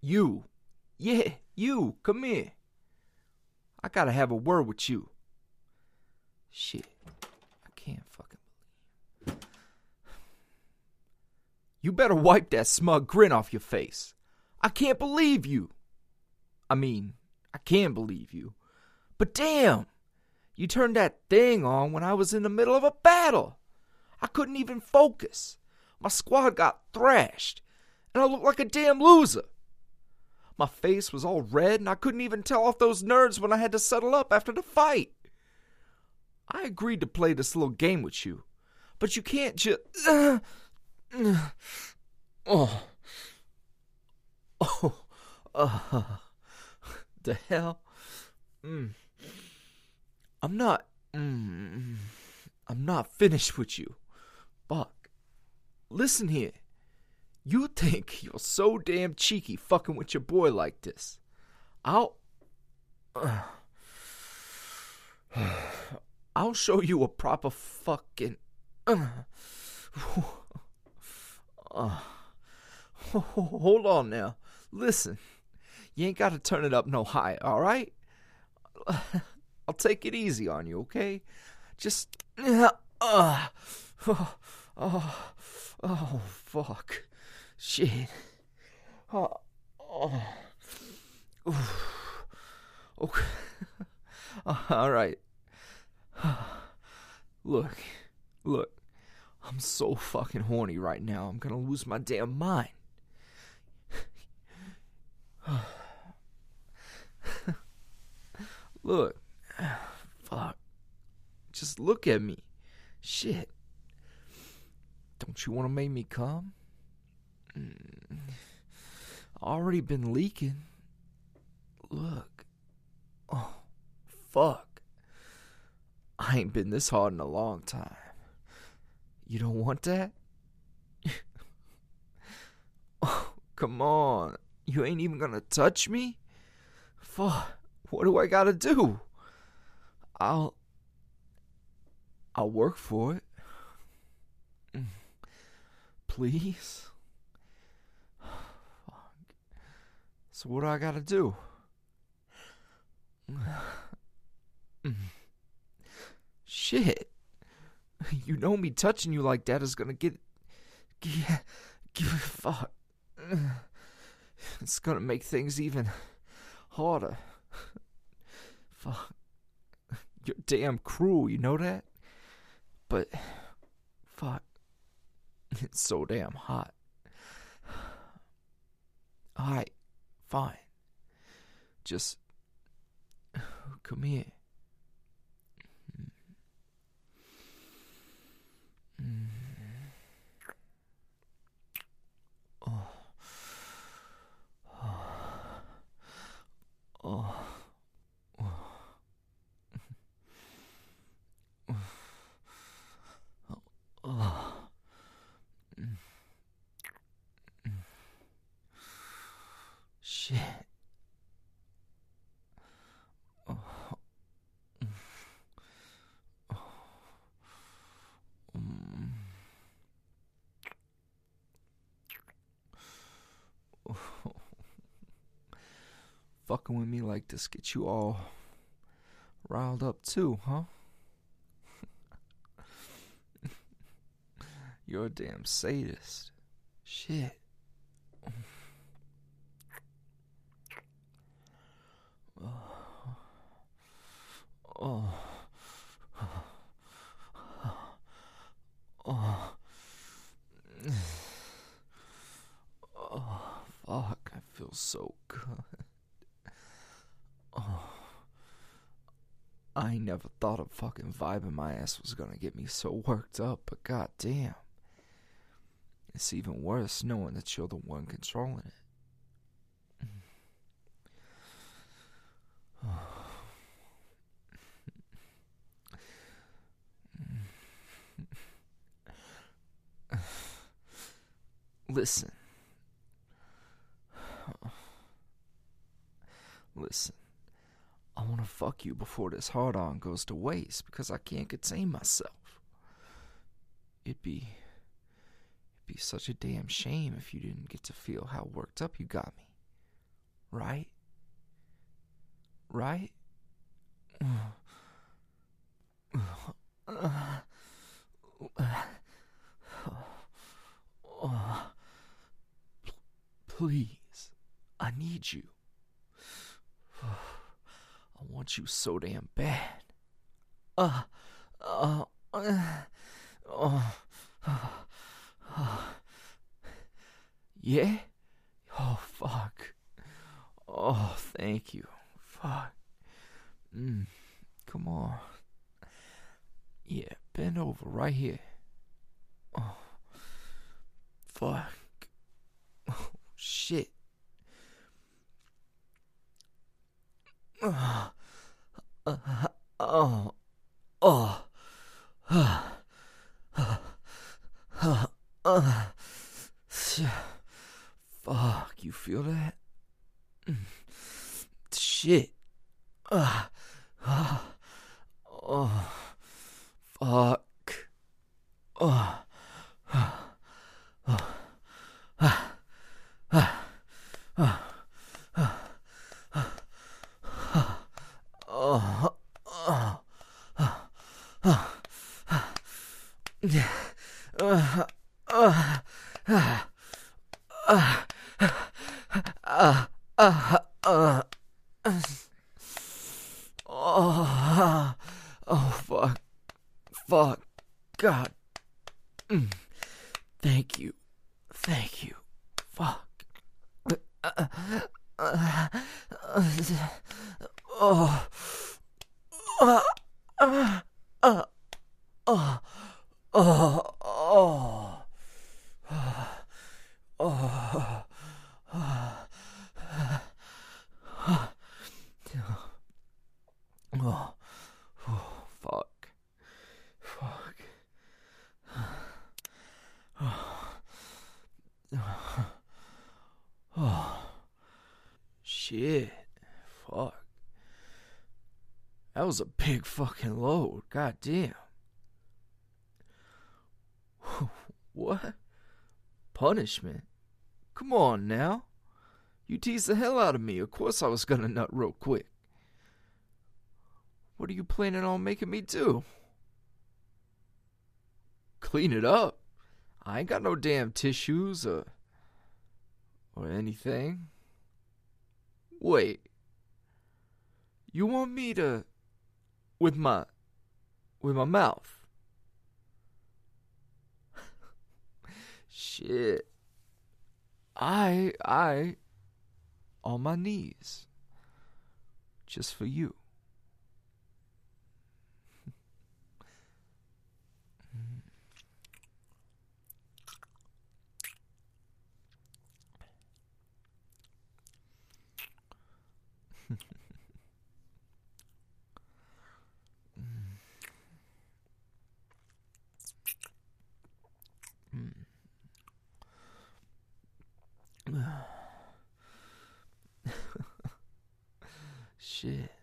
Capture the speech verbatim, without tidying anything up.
You. Yeah, you. Come here. I gotta have a word with you. Shit. I can't fucking believe. You better wipe that smug grin off your face. I can't believe you. I mean, I can believe you. But damn, you turned that thing on when I was in the middle of a battle. I couldn't even focus. My squad got thrashed, and I looked like a damn loser. My face was all red, and I couldn't even tell off those nerds when I had to settle up after the fight. I agreed to play this little game with you, but you can't just... Uh, uh, oh. Oh. Uh, the hell? Mm. I'm not... Mm, I'm not finished with you. Fuck. Listen here. You think you're so damn cheeky fucking with your boy like this. I'll... Uh, I'll show you a proper fucking... Uh, uh, hold on now. Listen. You ain't got to turn it up no higher, alright? I'll take it easy on you, okay? Just... Uh, uh, oh, oh, oh, fuck. Shit. Oh, oh. Okay. All right. Look, look. I'm so fucking horny right now. I'm gonna lose my damn mind. Look. Fuck. Just look at me. Shit. Don't you want to make me come? Already been leaking. Look. Oh, fuck. I ain't been this hard in a long time. You don't want that? Oh, come on. You ain't even gonna touch me? Fuck. What do I gotta do? I'll... I'll work for it. Please? Fuck. So what do I gotta do? Shit. You know me touching you like that is gonna get... get give a fuck. It's gonna make things even harder. Fuck. You're damn cruel, you know that? But... fuck. It's so damn hot. Alright, fine. Just come here. Oh. Oh. Oh. Shit. Oh. Mm. Oh. Fucking with me like this get you all riled up too, huh? You're a damn sadist. Shit. Oh. Oh. Oh, fuck. I feel so good. Oh. I ain't never thought of fucking vibing my ass was gonna get me so worked up, but goddamn. It's even worse knowing that you're the one controlling it. Listen. Listen. I want to fuck you before this hard-on goes to waste because I can't contain myself. It'd be... It'd be such a damn shame if you didn't get to feel how worked up you got me. right? Right? Please, I need you. I want you so damn bad. Uh, uh, uh, uh, uh, yeah? Oh, fuck. Oh, thank you. Fuck. Mm, come on. Yeah, bend over right here. Oh, fuck. Oh, shit. Uh, uh, oh, oh, uh, uh, uh, uh, fuck, you feel that? Shit. Uh, uh, oh, fuck. Oh, uh, uh, uh, uh, uh, uh, oh, oh, oh, yeah. Uh, uh, uh, uh, uh, uh, uh, oh, oh, fuck, fuck, God, mm. Thank you, thank you, fuck, uh, uh, uh, oh, uh, uh, uh, oh, oh, oh, oh, oh, oh, fuck, fuck, oh, shit, fuck, that was a big fucking load, goddamn. What? Punishment? Come on now. You teased the hell out of me. Of course I was gonna nut real quick. What are you planning on making me do? Clean it up? I ain't got no damn tissues or or anything. Wait. You want me to with my with my mouth? Shit. I I on my knees. Just for you. Shit.